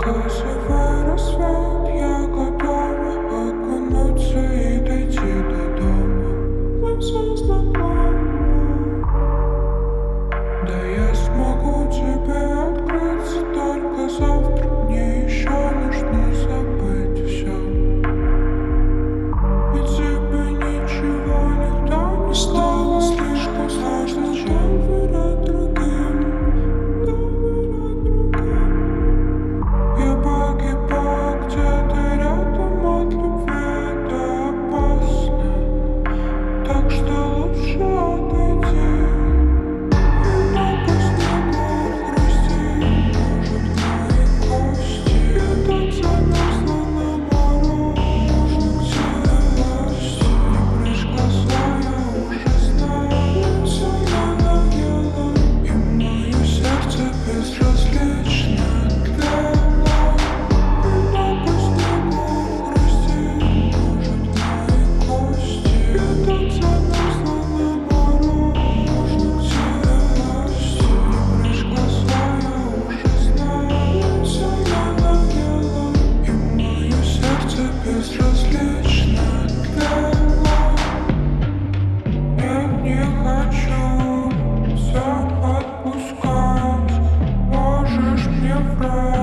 Показывай рассвет, я готова окунуться и дойти до дома. Мы все знакомы. Да я смогу тебе открыться только завтра. Мне еще нужно забыть все. И тебе ничего никто не стало слишком сложно. Доверять другим. Я погибаю где-то рядом от любви, это опасно, так что лучше отойди. И много снегу в грусти, может мои кости. Я так замерзла на морозе, где власти. Не пришла своя, уже знаю, все надоело. И мое сердце безразлично. Можешь мне врать.